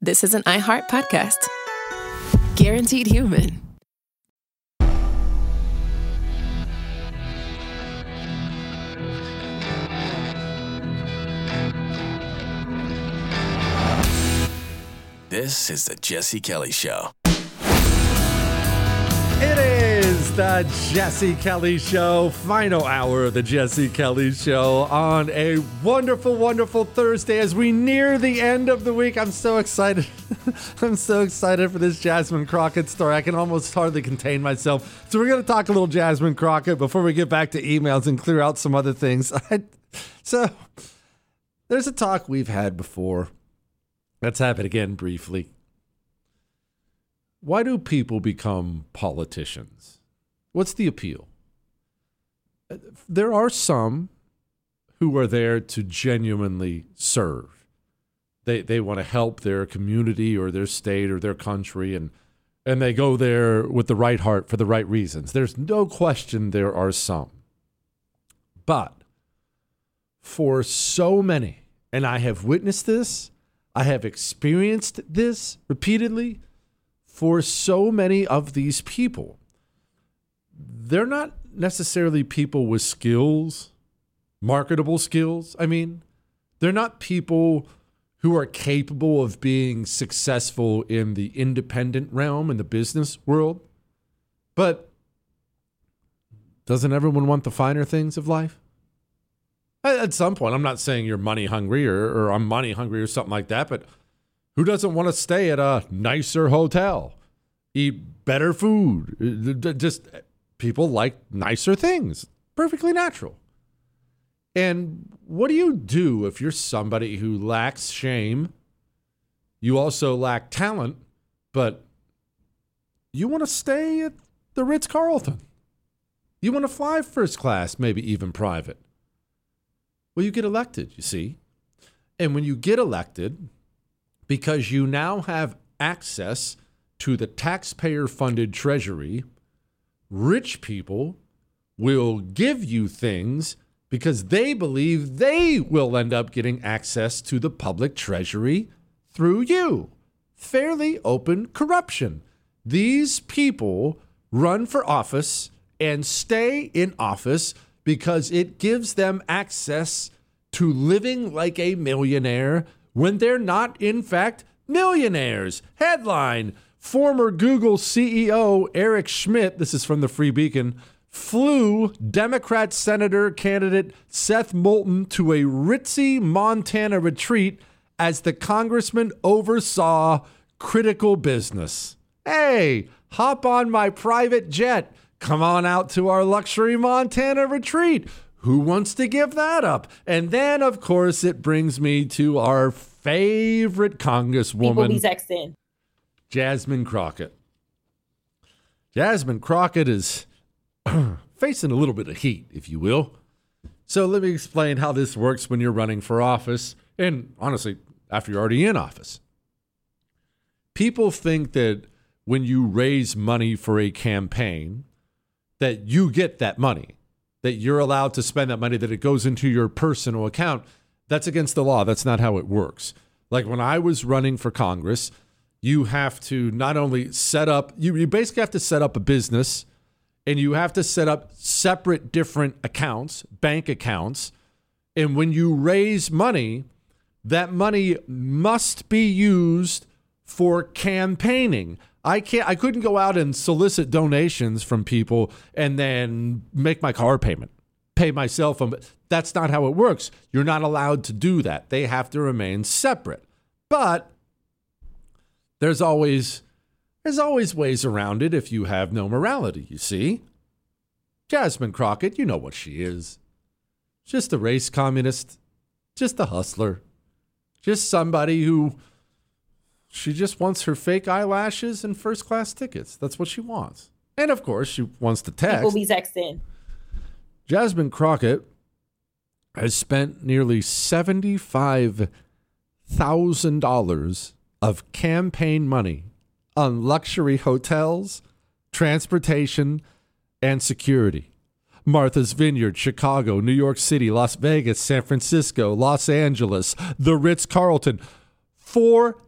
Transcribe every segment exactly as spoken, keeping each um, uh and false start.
this is an iHeart podcast. Guaranteed Human. This is the Jesse Kelly Show. It is the Jesse Kelly Show, final hour of the Jesse Kelly Show on a wonderful, wonderful Thursday as we near the end of the week. I'm so excited. I'm so excited for this Jasmine Crockett story. I can almost hardly contain myself. So we're going to talk a little Jasmine Crockett before we get back to emails and clear out some other things. So there's a talk we've had before. Let's have it again briefly. Why do people become politicians? What's the appeal? There are some who are there to genuinely serve. They they want to help their community or their state or their country, and and they go there with the right heart for the right reasons. There's no question there are some. But for so many, and I have witnessed this, I have experienced this repeatedly, for so many of these people, they're not necessarily people with skills, marketable skills. I mean, they're not people who are capable of being successful in the independent realm, in the business world. But doesn't everyone want the finer things of life? At some point, I'm not saying you're money hungry or, or I'm money hungry or something like that, but who doesn't want to stay at a nicer hotel, eat better food? Just people like nicer things. Perfectly natural. And what do you do if you're somebody who lacks shame? You also lack talent, but you want to stay at the Ritz-Carlton. You want to fly first class, maybe even private. Well, you get elected, you see. And when you get elected, because you now have access to the taxpayer-funded treasury, rich people will give you things because they believe they will end up getting access to the public treasury through you. Fairly open corruption. These people run for office and stay in office because it gives them access to living like a millionaire when they're not, in fact, millionaires. Headline, former Google C E O Eric Schmidt, this is from the Free Beacon, flew Democrat Senator candidate Seth Moulton to a ritzy Montana retreat as the congressman oversaw critical business. Hey, hop on my private jet. Come on out to our luxury Montana retreat. Who wants to give that up? And then, of course, it brings me to our favorite congresswoman, Jasmine Crockett. Jasmine Crockett is facing a little bit of heat, if you will. So let me explain how this works when you're running for office, and honestly, after you're already in office. People think that when you raise money for a campaign, that you get that money, that you're allowed to spend that money, that it goes into your personal account. That's against the law. That's not how it works. Like when I was running for Congress, you have to not only set up, you, you basically have to set up a business, and you have to set up separate different accounts, bank accounts. And when you raise money, that money must be used for campaigning. I can't. I couldn't go out and solicit donations from people and then make my car payment, pay my cell phone. That's not how it works. You're not allowed to do that. They have to remain separate. But there's always there's always ways around it if you have no morality. You see, Jasmine Crockett, you know what she is. Just a race communist, just a hustler, just somebody who. She just wants her fake eyelashes and first-class tickets. That's what she wants. And, of course, she wants to text. People be texting. Jasmine Crockett has spent nearly seventy-five thousand dollars of campaign money on luxury hotels, transportation, and security. Martha's Vineyard, Chicago, New York City, Las Vegas, San Francisco, Los Angeles, the Ritz-Carlton. four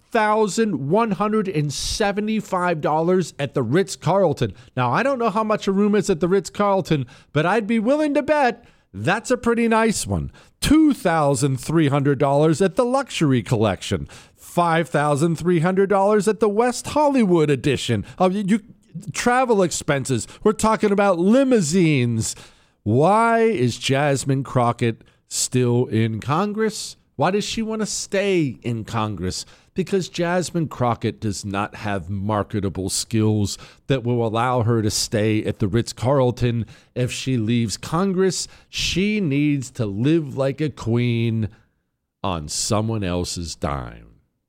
thousand one hundred seventy-five dollars at the Ritz-Carlton. Now, I don't know how much a room is at the Ritz-Carlton, but I'd be willing to bet that's a pretty nice one. two thousand three hundred dollars at the Luxury Collection. five thousand three hundred dollars at the West Hollywood edition. Oh, you, travel expenses. We're talking about limousines. Why is Jasmine Crockett still in Congress? Why does she want to stay in Congress? Because Jasmine Crockett does not have marketable skills that will allow her to stay at the Ritz-Carlton. If she leaves Congress, she needs to live like a queen on someone else's dime.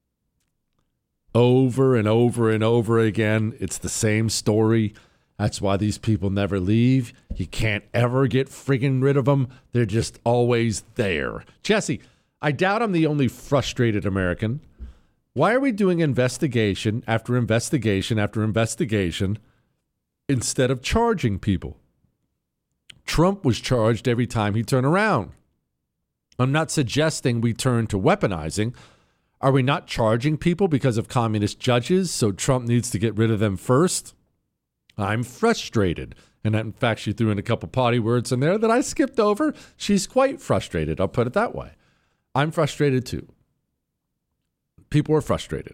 Over and over and over again, it's the same story. That's why these people never leave. You can't ever get friggin' rid of them. They're just always there. Jesse, I doubt I'm the only frustrated American. Why are we doing investigation after investigation after investigation instead of charging people? Trump was charged every time he turned around. I'm not suggesting we turn to weaponizing. Are we not charging people because of communist judges, so Trump needs to get rid of them first? I'm frustrated. And in fact, she threw in a couple potty words in there that I skipped over. She's quite frustrated. I'll put it that way. I'm frustrated too. People are frustrated.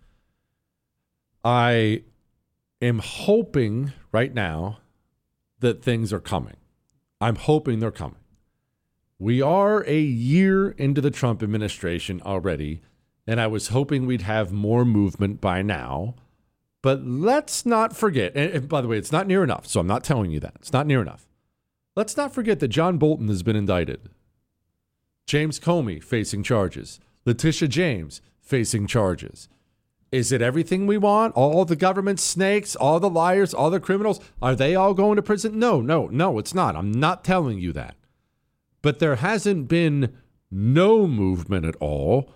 I am hoping right now that things are coming. I'm hoping they're coming. We are a year into the Trump administration already, and I was hoping we'd have more movement by now. But let's not forget, and, and by the way, it's not near enough, so I'm not telling you that. It's not near enough. Let's not forget that John Bolton has been indicted. James Comey facing charges. Letitia James facing charges. Is it everything we want? All the government snakes, all the liars, all the criminals, are they all going to prison? No, no, no, it's not. I'm not telling you that. But there hasn't been no movement at all.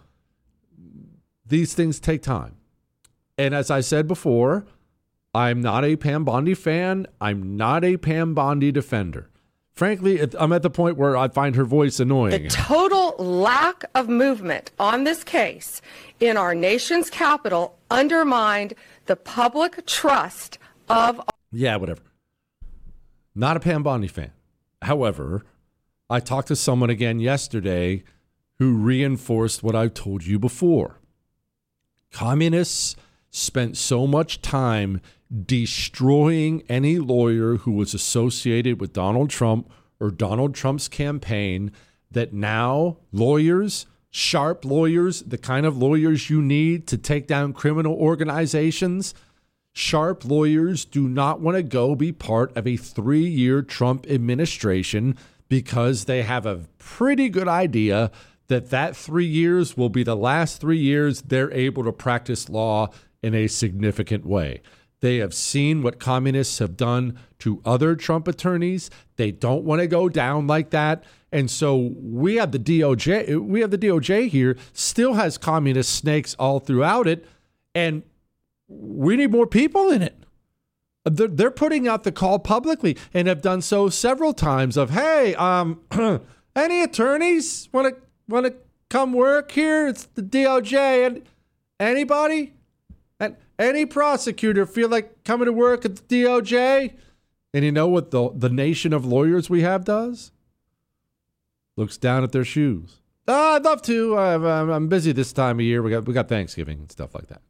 These things take time. And as I said before, I'm not a Pam Bondi fan. I'm not a Pam Bondi defender. Frankly, I'm at the point where I find her voice annoying. The total lack of movement on this case in our nation's capital undermined the public trust of... Yeah, whatever. Not a Pam Bondi fan. However, I talked to someone again yesterday who reinforced what I've told you before. Communists spent so much time destroying any lawyer who was associated with Donald Trump or Donald Trump's campaign that now lawyers, sharp lawyers, the kind of lawyers you need to take down criminal organizations, sharp lawyers do not want to go be part of a three-year Trump administration because they have a pretty good idea that that three years will be the last three years they're able to practice law in a significant way. They have seen what communists have done to other Trump attorneys. They don't want to go down like that. And so we have the D O J, we have the D O J here, still has communist snakes all throughout it. And we need more people in it. They're, they're putting out the call publicly and have done so several times of, hey, um, any attorneys want to want to come work here? It's the D O J. And anybody? And any prosecutor feel like coming to work at the D O J? And you know what the, the nation of lawyers we have does? Looks down at their shoes. Oh, I'd love to. I'm, I'm busy this time of year. We got we got Thanksgiving and stuff like that.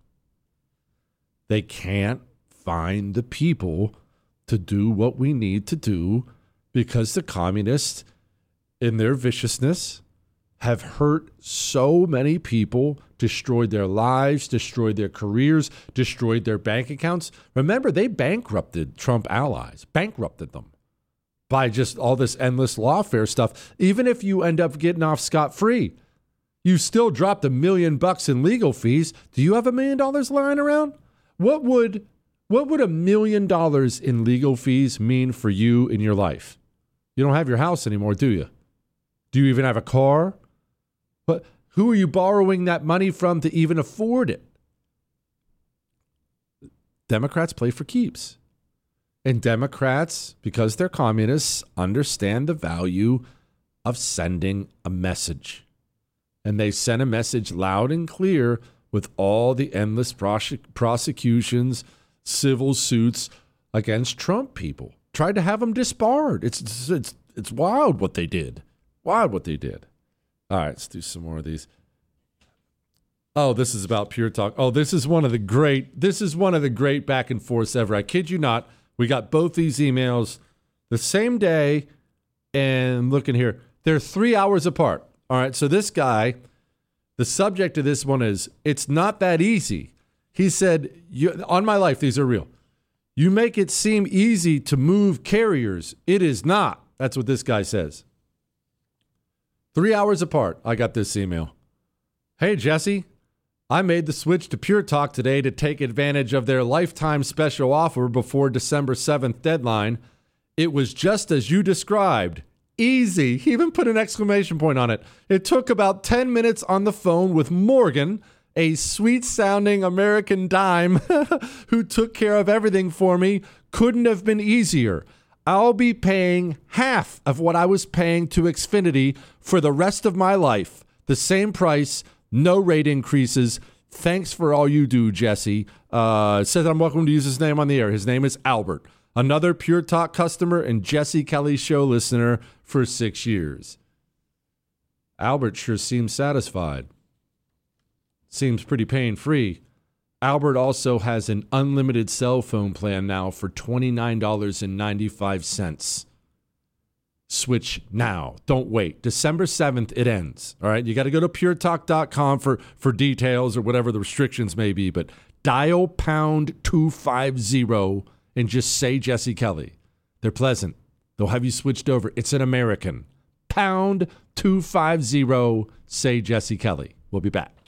They can't find the people to do what we need to do because the communists, in their viciousness, have hurt so many people, destroyed their lives, destroyed their careers, destroyed their bank accounts. Remember, they bankrupted Trump allies, bankrupted them by just all this endless lawfare stuff. Even if you end up getting off scot-free, you still dropped a million bucks in legal fees. Do you have a million dollars lying around? What would, what would a million dollars in legal fees mean for you in your life? You don't have your house anymore, do you? Do you even have a car? But who are you borrowing that money from to even afford it? Democrats play for keeps. And Democrats, because they're communists, understand the value of sending a message. And they send a message loud and clear with all the endless prose- prosecutions, civil suits against Trump people. Tried to have them disbarred. It's, it's, it's, it's wild what they did. Wild what they did. All right, let's do some more of these. Oh, this is about Pure Talk. Oh, this is one of the great, this is one of the great back and forths ever. I kid you not. We got both these emails the same day, and looking here, they're three hours apart. All right, so this guy, the subject of this one is, it's not that easy. He said, you, on my life, these are real. You make it seem easy to move carriers. It is not. That's what this guy says. Three hours apart, I got this email. Hey, Jesse. I made the switch to Pure Talk today to take advantage of their lifetime special offer before December seventh deadline. It was just as you described. Easy. He even put an exclamation point on it. It took about ten minutes on the phone with Morgan, a sweet-sounding American dime who took care of everything for me. Couldn't have been easier. I'll be paying half of what I was paying to Xfinity for the rest of my life. The same price. No rate increases. Thanks for all you do, Jesse. Uh, says I'm welcome to use his name on the air. His name is Albert. Another Pure Talk customer and Jesse Kelly Show listener for six years. Albert sure seems satisfied. Seems pretty pain-free. Albert also has an unlimited cell phone plan now for twenty-nine dollars and ninety-five cents. Switch now. Don't wait. December seventh, it ends. All right. You got to go to pure talk dot com for, for details or whatever the restrictions may be. But dial pound two fifty and just say Jesse Kelly. They're pleasant. They'll have you switched over. It's an American. Pound two fifty. Say Jesse Kelly. We'll be back.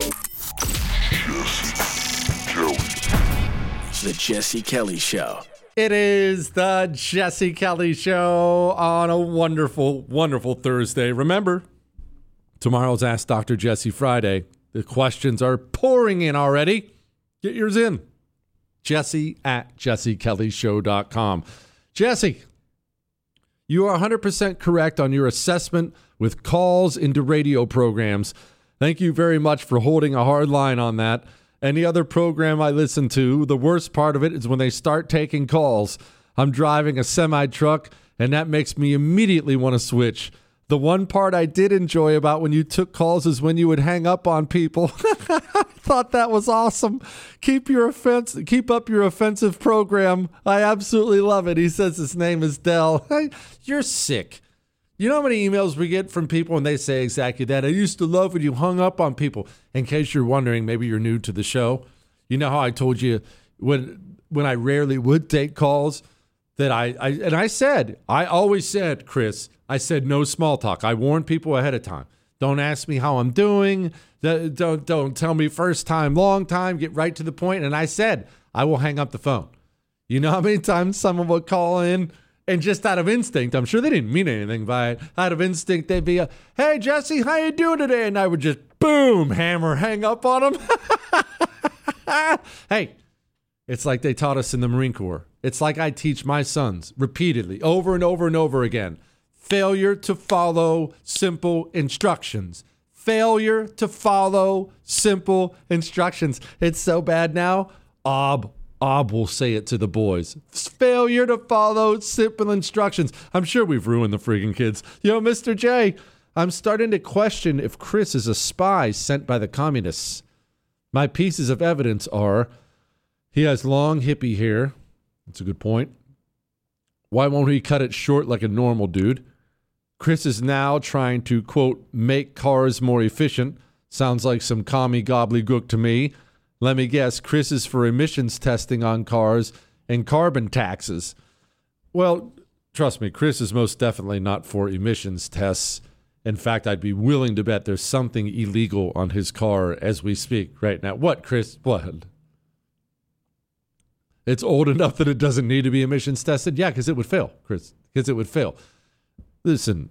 The Jesse Kelly Show. It is the Jesse Kelly Show on a wonderful, wonderful Thursday. Remember, tomorrow's Ask Doctor Jesse Friday. The questions are pouring in already. Get yours in. Jesse at jesse kelly show dot com. Jesse, you are one hundred percent correct on your assessment with calls into radio programs. Thank you very much for holding a hard line on that. Any other program I listen to, the worst part of it is when they start taking calls. I'm driving a semi-truck, and that makes me immediately want to switch. The one part I did enjoy about when you took calls is when you would hang up on people. I thought that was awesome. Keep your offense, keep up your offensive program. I absolutely love it. He says his name is Dell. Hey, you're sick. You know how many emails we get from people and they say exactly that? I used to love when you hung up on people. In case you're wondering, maybe you're new to the show. You know how I told you when when I rarely would take calls that I, I and I said, I always said, Chris, I said no small talk. I warned people ahead of time. Don't ask me how I'm doing. Don't, don't tell me first time, long time. Get right to the point. And I said, I will hang up the phone. You know how many times someone would call in and just out of instinct, I'm sure they didn't mean anything by it. Out of instinct, they'd be, a, hey, Jesse, how you doing today? And I would just, boom, hammer, hang up on them. Hey, it's like they taught us in the Marine Corps. It's like I teach my sons repeatedly, over and over and over again. Failure to follow simple instructions. Failure to follow simple instructions. It's so bad now. Ob. Ob will say it to the boys. Failure to follow simple instructions. I'm sure we've ruined the freaking kids. Yo, Mister J, I'm starting to question if Chris is a spy sent by the communists. My pieces of evidence are he has long hippie hair. That's a good point. Why won't he cut it short like a normal dude? Chris is now trying to, quote, make cars more efficient. Sounds like some commie gobbledygook to me. Let me guess, Chris is for emissions testing on cars and carbon taxes. Well, trust me, Chris is most definitely not for emissions tests. In fact, I'd be willing to bet there's something illegal on his car as we speak right now. What, Chris? What? It's old enough that it doesn't need to be emissions tested? Yeah, because it would fail, Chris, because it would fail. Listen,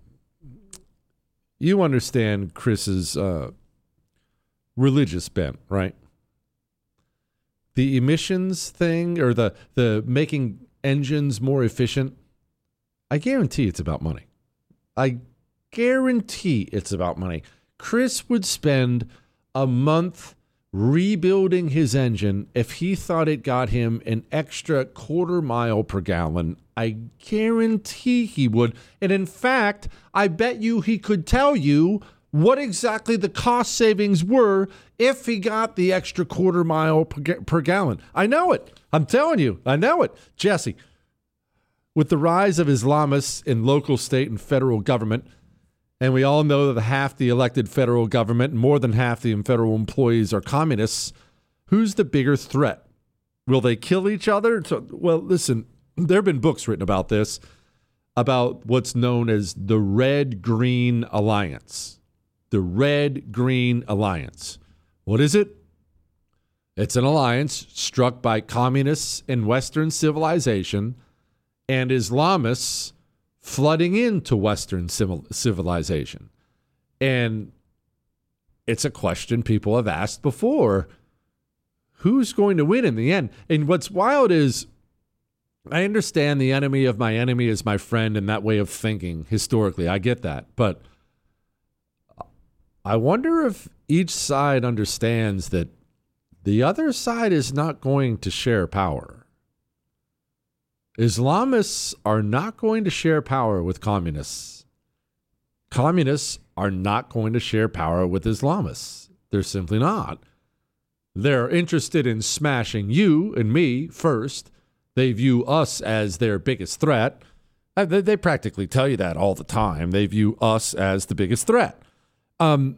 you understand Chris's uh, religious bent, right? The emissions thing or the, the making engines more efficient, I guarantee it's about money. I guarantee it's about money. Chris would spend a month rebuilding his engine, if he thought it got him an extra quarter mile per gallon, I guarantee he would. And in fact, I bet you he could tell you what exactly the cost savings were if he got the extra quarter mile per, per gallon. I know it. I'm telling you, I know it. Jesse, with the rise of Islamists in local, state, and federal government, and we all know that half the elected federal government and more than half the federal employees are communists, who's the bigger threat? Will they kill each other? So, well, listen, there have been books written about this, about what's known as the Red-Green Alliance. The Red-Green Alliance. What is it? It's an alliance struck by communists in Western civilization and Islamists flooding into Western civil, civilization. And it's a question people have asked before. Who's going to win in the end? And what's wild is, I understand the enemy of my enemy is my friend and that way of thinking historically. I get that. But I wonder if each side understands that the other side is not going to share power. Islamists are not going to share power with communists. Communists are not going to share power with Islamists. They're simply not. They're interested in smashing you and me first. They view us as their biggest threat. They, they practically tell you that all the time. They view us as the biggest threat. Um,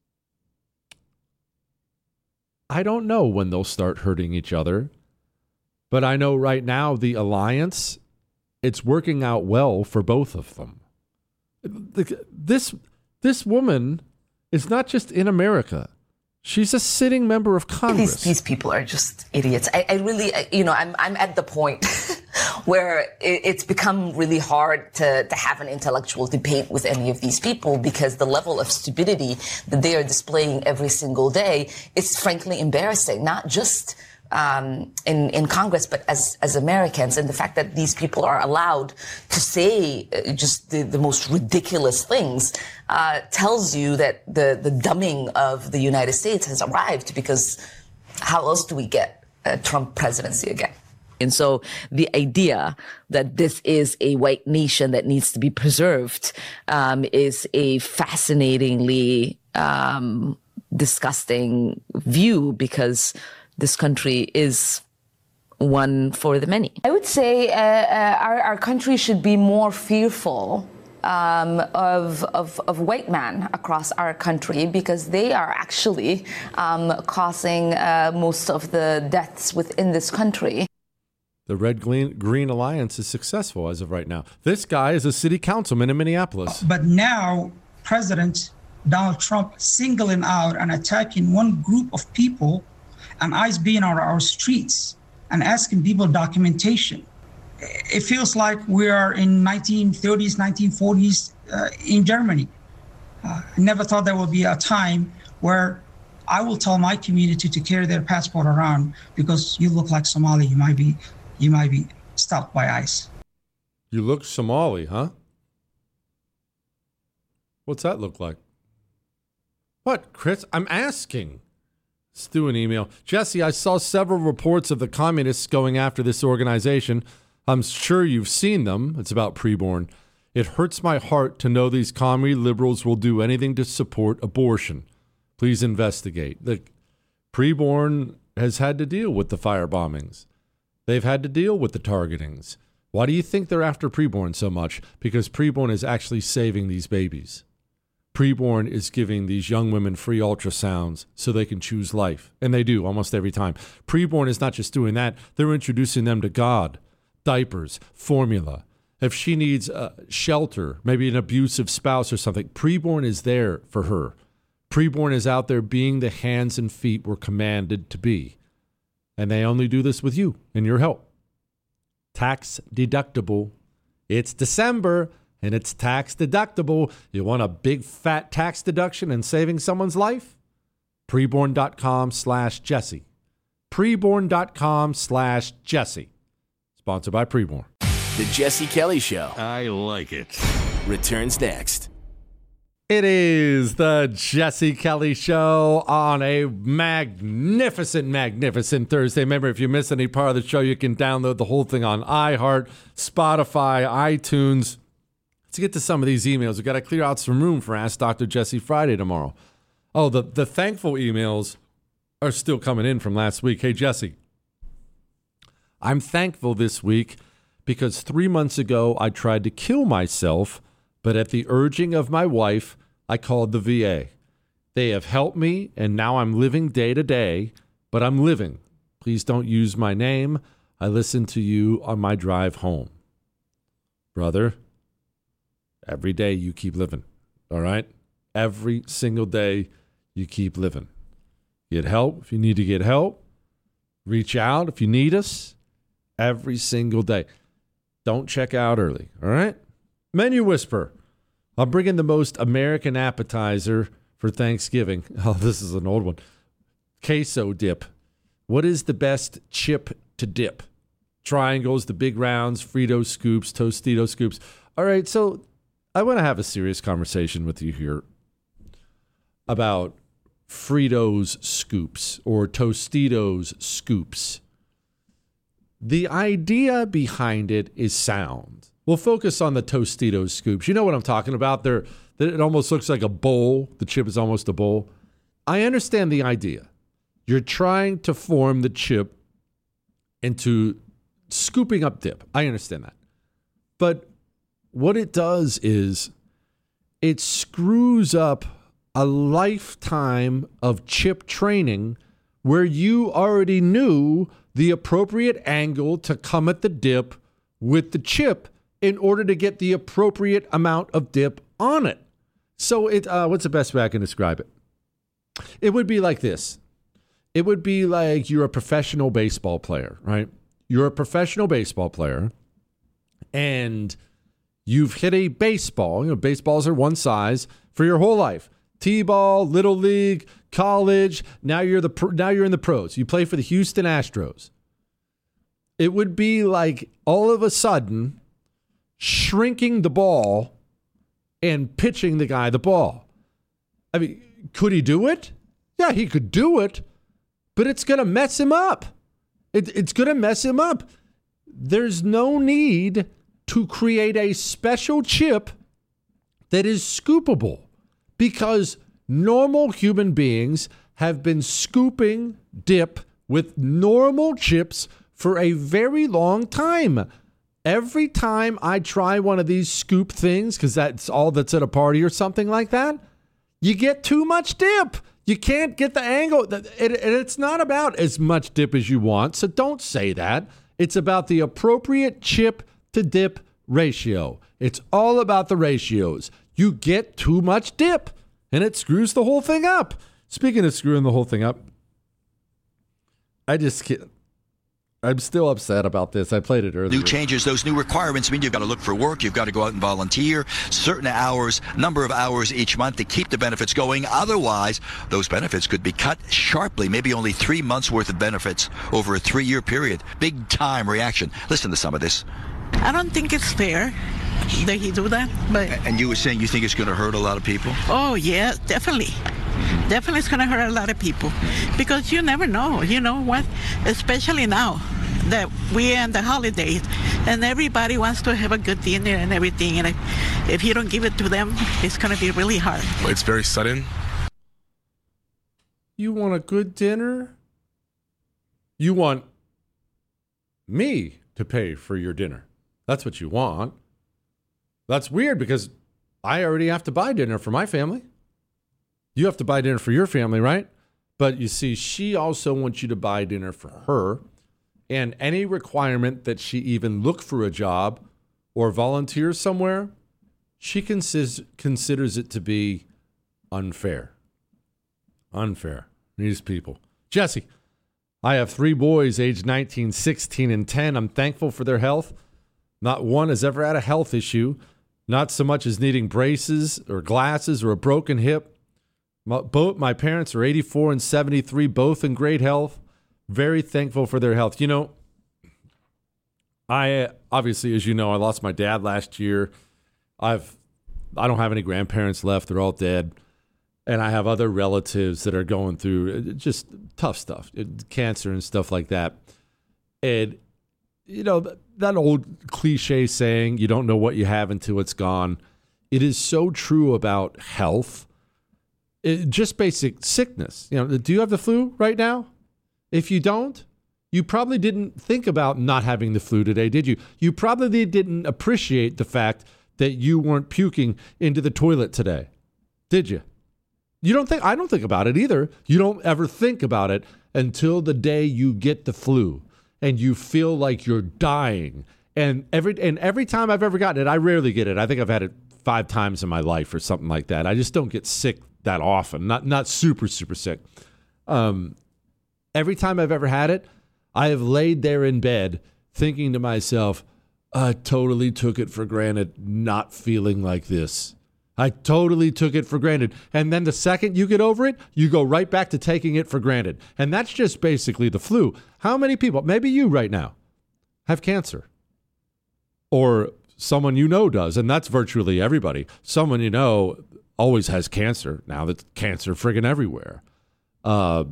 I don't know when they'll start hurting each other. But I know right now the alliance, it's working out well for both of them. This this woman is not just in America. She's a sitting member of Congress. These, these people are just idiots. I, I really, you know, I'm I'm at the point where it, it's become really hard to, to have an intellectual debate with any of these people because the level of stupidity that they are displaying every single day is frankly embarrassing, not just Um, in, in Congress, but as, as Americans, and the fact that these people are allowed to say uh, just the, the most ridiculous things uh, tells you that the, the dumbing of the United States has arrived, because how else do we get a Trump presidency again? And so the idea that this is a white nation that needs to be preserved um, is a fascinatingly um, disgusting view, because this country is one for the many. I would say uh, uh, our, our country should be more fearful um, of, of, of white men across our country, because they are actually um, causing uh, most of the deaths within this country. The Red Green, Green Alliance is successful as of right now. This guy is a city councilman in Minneapolis. But now President Donald Trump singling out and attacking one group of people, and ICE being on our streets and asking people documentation. It feels like we are in nineteen thirties, nineteen forties uh, in Germany. Uh, I never thought there would be a time where I will tell my community to carry their passport around because you look like Somali. You might be, you might be stopped by ICE. You look Somali, huh? What's that look like? What, Chris? I'm asking. Let's do an email. Jesse, I saw several reports of the communists going after this organization. I'm sure you've seen them. It's about preborn. It hurts my heart to know these commie liberals will do anything to support abortion. Please investigate. The preborn has had to deal with the fire bombings. They've had to deal with the targetings. Why do you think they're after preborn so much? Because preborn is actually saving these babies. Preborn is giving these young women free ultrasounds so they can choose life. And they do almost every time. Preborn is not just doing that. They're introducing them to God, diapers, formula. If she needs uh, shelter, maybe an abusive spouse or something, Preborn is there for her. Preborn is out there being the hands and feet we're commanded to be. And they only do this with you and your help. Tax deductible. It's December. And it's tax deductible. You want a big fat tax deduction and saving someone's life? Preborn.com slash Jesse. Preborn.com slash Jesse. Sponsored by Preborn. The Jesse Kelly Show I like it. returns next. It is the Jesse Kelly Show on a magnificent, magnificent Thursday. Remember, if you miss any part of the show, you can download the whole thing on iHeart, Spotify, iTunes. Let's get to some of these emails. We've got to clear out some room for Ask Doctor Jesse Friday tomorrow. Oh, the, the thankful emails are still coming in from last week. Hey, Jesse, I'm thankful this week because three months ago I tried to kill myself, but at the urging of my wife, I called the V A. They have helped me, and now I'm living day to day, but I'm living. Please don't use my name. I listen to you on my drive home. Brother, every day you keep living, all right? Every single day you keep living. Get help if you need to get help. Reach out if you need us. Every single day. Don't check out early, all right? Menu Whisper. I'm bringing the most American appetizer for Thanksgiving. Oh, this is an old one. Queso dip. What is the best chip to dip? Triangles, the big rounds, Frito scoops, Tostito scoops. All right, so I want to have a serious conversation with you here about Fritos scoops or Tostitos scoops. The idea behind it is sound. We'll focus on the Tostitos scoops. You know what I'm talking about? They're, it almost looks like a bowl. The chip is almost a bowl. I understand the idea. You're trying to form the chip into scooping up dip. I understand that. But what it does is it screws up a lifetime of chip training where you already knew the appropriate angle to come at the dip with the chip in order to get the appropriate amount of dip on it. So it, uh, what's the best way I can describe it? It would be like this. It would be like you're a professional baseball player, right? You're a professional baseball player and you've hit a baseball. You know, baseballs are one size for your whole life. T-ball, little league, college. Now you're the pro, now you're in the pros. You play for the Houston Astros. It would be like all of a sudden shrinking the ball and pitching the guy the ball. I mean, could he do it? Yeah, he could do it, but it's going to mess him up. It, it's going to mess him up. There's no need to create a special chip that is scoopable because normal human beings have been scooping dip with normal chips for a very long time. Every time I try one of these scoop things, because that's all that's at a party or something like that, you get too much dip. You can't get the angle. It, it, it's not about as much dip as you want, so don't say that. It's about the appropriate chip to dip ratio. It's all about the ratios. You get too much dip, and it screws the whole thing up. Speaking of screwing the whole thing up, I just can't. I'm still upset about this. I played it earlier. New changes, those new requirements mean you've got to look for work. You've got to go out and volunteer certain hours, number of hours each month to keep the benefits going. Otherwise, those benefits could be cut sharply, maybe only three months worth of benefits over a three-year period. Big time reaction. Listen to some of this. I don't think it's fair that he do that, but... And you were saying you think it's going to hurt a lot of people? Oh, yeah, definitely. Mm-hmm. Definitely it's going to hurt a lot of people because you never know, you know what, especially now that we're in the holidays and everybody wants to have a good dinner and everything, and if, if you don't give it to them, it's going to be really hard. It's very sudden. You want a good dinner? You want me to pay for your dinner. That's what you want. That's weird because I already have to buy dinner for my family. You have to buy dinner for your family, right? But you see, she also wants you to buy dinner for her. And any requirement that she even look for a job or volunteer somewhere, she considers considers it to be unfair. Unfair. These people. Jesse, I have three boys aged nineteen, sixteen, and ten. I'm thankful for their health. Not one has ever had a health issue. Not so much as needing braces or glasses or a broken hip. My, both my parents are eighty-four and seventy-three, both in great health. Very thankful for their health. You know, I obviously, as you know, I lost my dad last year. I've I don't have any grandparents left. They're all dead. And I have other relatives that are going through just tough stuff, cancer and stuff like that. And, you know, that old cliche saying, you don't know what you have until it's gone. It is so true about health. It, just basic sickness. You know, do you have the flu right now? If you don't, you probably didn't think about not having the flu today, did you? You probably didn't appreciate the fact that you weren't puking into the toilet today, did you? You don't think, I don't think about it either. You don't ever think about it until the day you get the flu and you feel like you're dying. And every and every time I've ever gotten it, I rarely get it. I think I've had it five times in my life or something like that. I just don't get sick that often. Not not super, super sick. Um, every time I've ever had it, I have laid there in bed thinking to myself, I totally took it for granted not feeling like this. I totally took it for granted. And then the second you get over it, you go right back to taking it for granted. And that's just basically the flu. How many people, maybe you right now, have cancer? Or someone you know does, and that's virtually everybody. Someone you know always has cancer. Now that's cancer friggin' everywhere. Uh,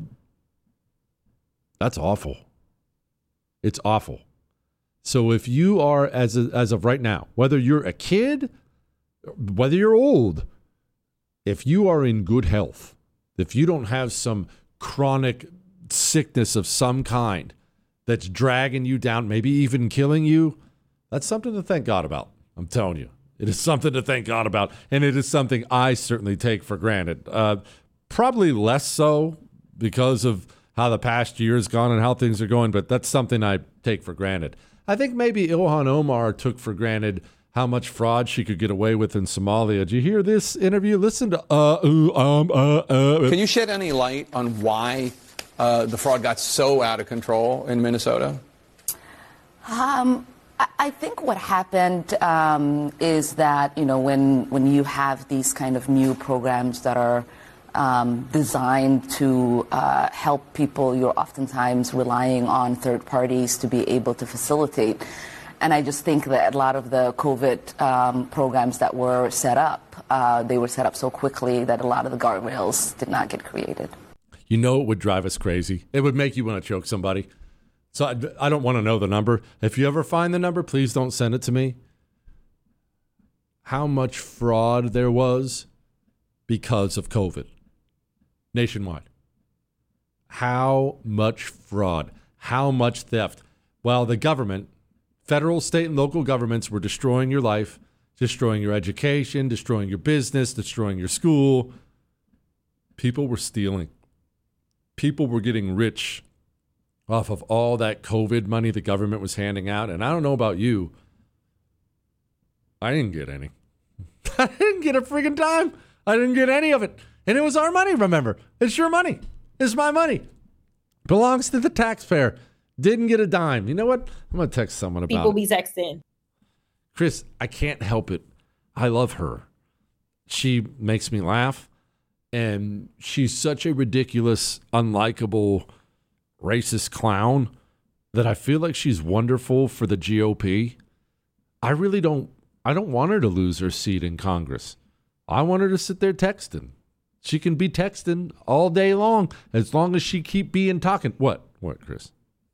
that's awful. It's awful. So if you are, as a, as of right now, whether you're a kid, whether you're old, if you are in good health, if you don't have some chronic sickness of some kind that's dragging you down, maybe even killing you, that's something to thank God about. I'm telling you, it is something to thank God about. And it is something I certainly take for granted. Uh, probably less so because of how the past year has gone and how things are going, but that's something I take for granted. I think maybe Ilhan Omar took for granted how much fraud she could get away with in Somalia. Did you hear this interview? Listen to uh, ooh, um, uh, uh. Can you shed any light on why uh, the fraud got so out of control in Minnesota? Um, I think what happened um, is that, you know, when when you have these kind of new programs that are um, designed to uh, help people, you're oftentimes relying on third parties to be able to facilitate. And I just think that a lot of the COVID um, programs that were set up, uh, they were set up so quickly that a lot of the guardrails did not get created. You know, it would drive us crazy. It would make you want to choke somebody. So I, I don't want to know the number. If you ever find the number, please don't send it to me. How much fraud there was because of COVID nationwide. How much fraud, how much theft. Well, the government, federal, state, and local governments were destroying your life, destroying your education, destroying your business, destroying your school. People were stealing. People were getting rich off of all that COVID money the government was handing out. And I don't know about you. I didn't get any. I didn't get a friggin' dime. I didn't get any of it. And it was our money, remember. It's your money. It's my money. Belongs to the taxpayer. Didn't get a dime. You know what? I'm going to text someone about People it. be texting. Chris, I can't help it. I love her. She makes me laugh. And she's such a ridiculous, unlikable, racist clown that I feel like she's wonderful for the G O P. I really don't, I don't want her to lose her seat in Congress. I want her to sit there texting. She can be texting all day long as long as she keep being talking. What? What, Chris?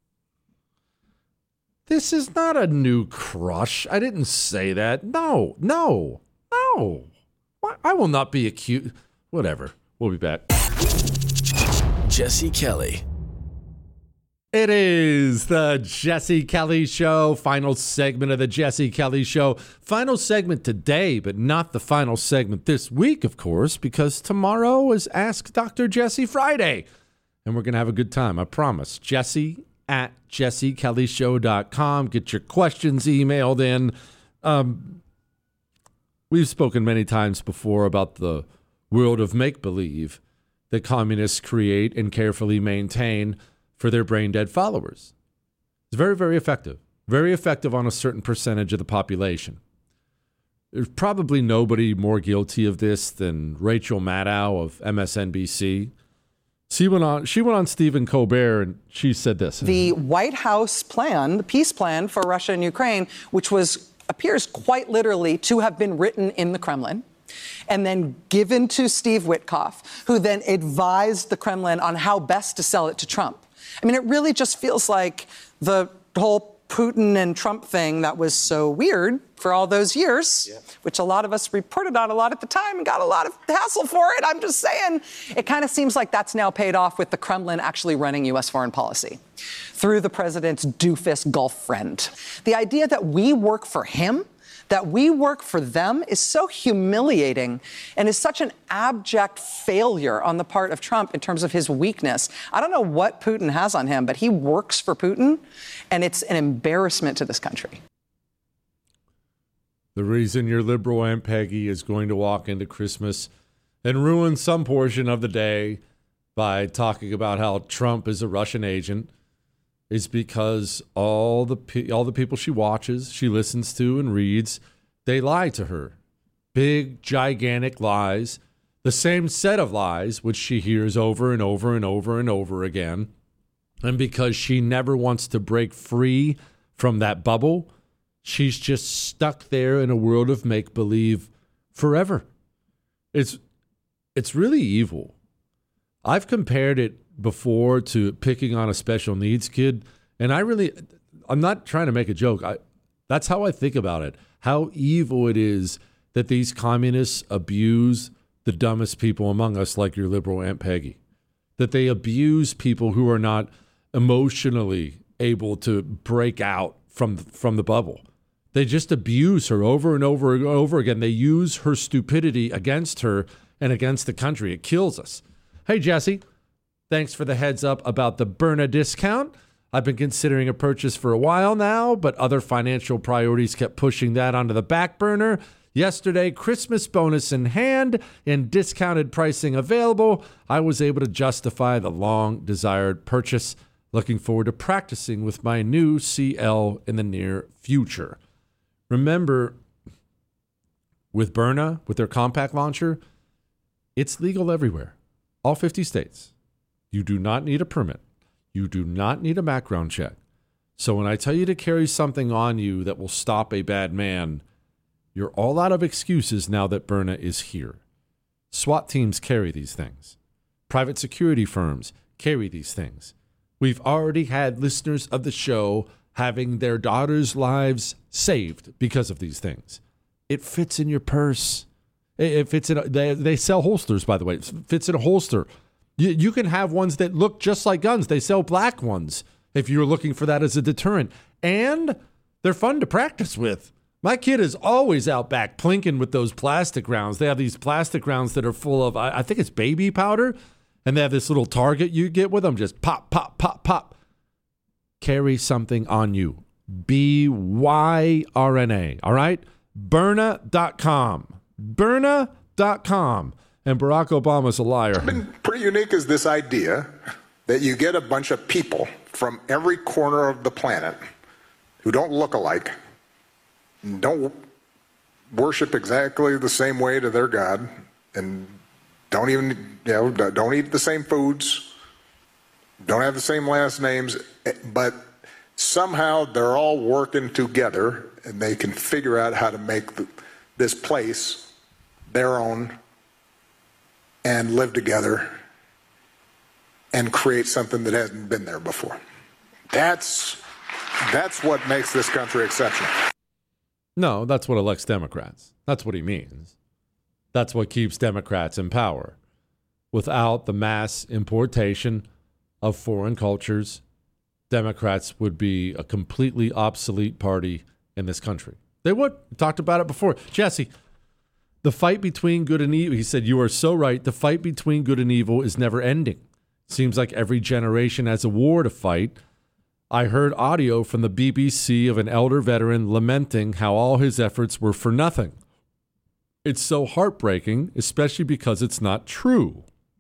This is not a new crush. I didn't say that. No, no, no. I will not be accused. Whatever. We'll be back. Jesse Kelly. It is the Jesse Kelly Show. Final segment of the Jesse Kelly Show. Final segment today, but not the final segment this week, of course, because tomorrow is Ask Doctor Jesse Friday. And we're going to have a good time, I promise. Jesse at jesse kelly show dot com. Get your questions emailed in. Um, we've spoken many times before about the world of make-believe that communists create and carefully maintain for their brain-dead followers. It's very, very effective. Very effective on a certain percentage of the population. There's probably nobody more guilty of this than Rachel Maddow of M S N B C. She went on, she went on Stephen Colbert and she said this. The White House plan, the peace plan for Russia and Ukraine, which was appears quite literally to have been written in the Kremlin, and then given to Steve Witkoff, who then advised the Kremlin on how best to sell it to Trump. I mean, it really just feels like the whole Putin and Trump thing that was so weird for all those years, yeah. which a lot of us reported on a lot at the time and got a lot of hassle for it. I'm just saying, it kind of seems like that's now paid off with the Kremlin actually running U S foreign policy through the president's doofus Gulf friend. The idea that we work for him, that we work for them is so humiliating and is such an abject failure on the part of Trump in terms of his weakness. I don't know what Putin has on him, but he works for Putin, and it's an embarrassment to this country. The reason your liberal Aunt Peggy is going to walk into Christmas and ruin some portion of the day by talking about how Trump is a Russian agent is because all the all the people she watches, she listens to and reads, they lie to her. Big, gigantic lies. The same set of lies, which she hears over and over and over and over again. And because she never wants to break free from that bubble, she's just stuck there in a world of make-believe forever. It's it's really evil. I've compared it before to picking on a special needs kid, and I really, I'm not trying to make a joke. I, that's how I think about it. How evil it is that these communists abuse the dumbest people among us, like your liberal Aunt Peggy. That they abuse people who are not emotionally able to break out from from the bubble. They just abuse her over and over and over again. They use her stupidity against her and against the country. It kills us. Hey, Jesse. Thanks for the heads up about the Byrna discount. I've been considering a purchase for a while now, but other financial priorities kept pushing that onto the back burner. Yesterday, Christmas bonus in hand and discounted pricing available, I was able to justify the long-desired purchase. Looking forward to practicing with my new C L in the near future. Remember, with Byrna, with their compact launcher, it's legal everywhere, all fifty states. You do not need a permit. You do not need a background check. So when I tell you to carry something on you that will stop a bad man, you're all out of excuses now that Byrna is here. SWAT teams carry these things. Private security firms carry these things. We've already had listeners of the show having their daughters' lives saved because of these things. It fits in your purse. It fits in a, they, they sell holsters, by the way. It fits in a holster. You, you can have ones that look just like guns. They sell black ones if you're looking for that as a deterrent. And they're fun to practice with. My kid is always out back plinking with those plastic rounds. They have these plastic rounds that are full of, I, I think it's baby powder, and they have this little target you get with them. Just pop, pop, pop, pop. Carry something on you. B Y R N A, all right? Byrna dot com. Byrna dot com. And Barack Obama's a liar. What's been pretty unique is this idea that you get a bunch of people from every corner of the planet who don't look alike, don't worship exactly the same way to their God, and don't even, you know, don't eat the same foods, don't have the same last names, but somehow they're all working together and they can figure out how to make the, this place their own and live together and create something that hasn't been there before. That's that's what makes this country exceptional. No, that's what elects Democrats. That's what he means. That's what keeps Democrats in power. Without the mass importation of foreign cultures, Democrats would be a completely obsolete party in this country. They would. We talked about it before. Jesse, the fight between good and evil, he said, you are so right. The fight between good and evil is never ending. Seems like every generation has a war to fight. I heard audio from the B B C of an elder veteran lamenting how all his efforts were for nothing. It's so heartbreaking, especially because it's not true.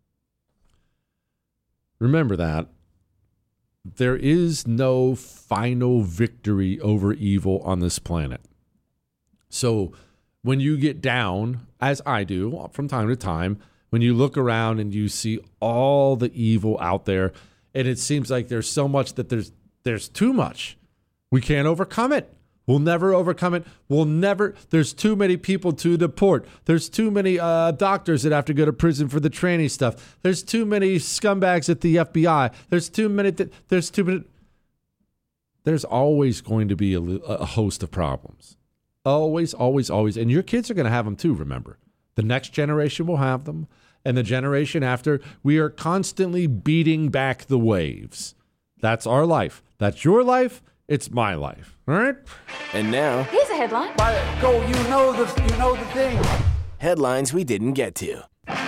Remember that. There is no final victory over evil on this planet. So when you get down, as I do from time to time, when you look around and you see all the evil out there, and it seems like there's so much that there's there's too much. We can't overcome it. We'll never overcome it. We'll never. There's too many people to deport. There's too many uh, doctors that have to go to prison for the training stuff. There's too many scumbags at the F B I. There's too many. Th- there's too many. There's always going to be a, a host of problems. Always, always, always. And your kids are going to have them too, remember. The next generation will have them. And the generation after, we are constantly beating back the waves. That's our life. That's your life. It's my life. All right? And now, here's a headline. Go, you know the, you know the thing. Headlines we didn't get to.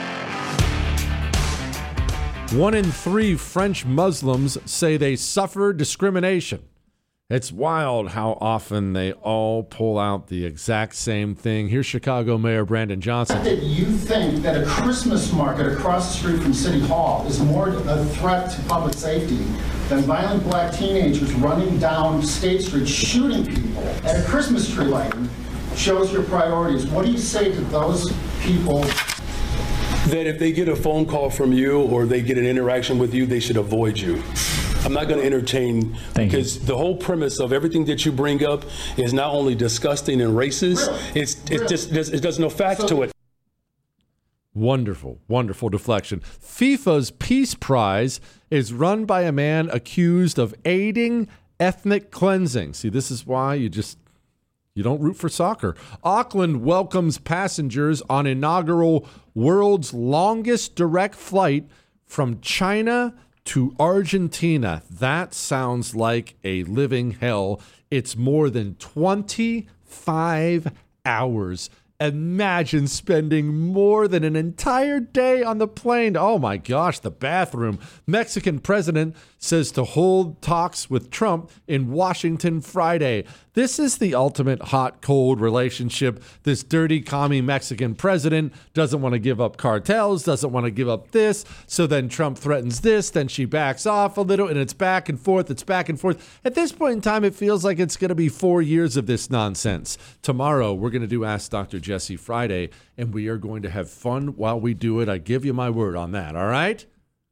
One in three French Muslims say they suffer discrimination. It's wild how often they all pull out the exact same thing. Here's Chicago Mayor Brandon Johnson. That you think that a Christmas market across the street from City Hall is more a threat to public safety than violent black teenagers running down State Street shooting people at a Christmas tree lighting shows your priorities. What do you say to those people? That if they get a phone call from you or they get an interaction with you, they should avoid you. I'm not going to entertain Thank because you. The whole premise of everything that you bring up is not only disgusting and racist, really? it's it's really? just it does no facts so, to it. Wonderful, wonderful deflection. FIFA's Peace Prize is run by a man accused of aiding ethnic cleansing. See, this is why you just you don't root for soccer. Auckland welcomes passengers on inaugural world's longest direct flight from China to Argentina. That sounds like a living hell. It's more than twenty-five hours. Imagine spending more than an entire day on the plane. Oh my gosh, the bathroom. Mexican president says to hold talks with Trump in Washington Friday. This is the ultimate hot-cold relationship. This dirty, commie Mexican president doesn't want to give up cartels, doesn't want to give up this. So then Trump threatens this, then she backs off a little, and it's back and forth, it's back and forth. At this point in time, it feels like it's going to be four years of this nonsense. Tomorrow, we're going to do Ask Doctor Jesse Friday, and we are going to have fun while we do it. I give you my word on that, all right?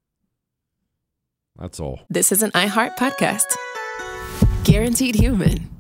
That's all. This is an iHeart podcast. Guaranteed Human.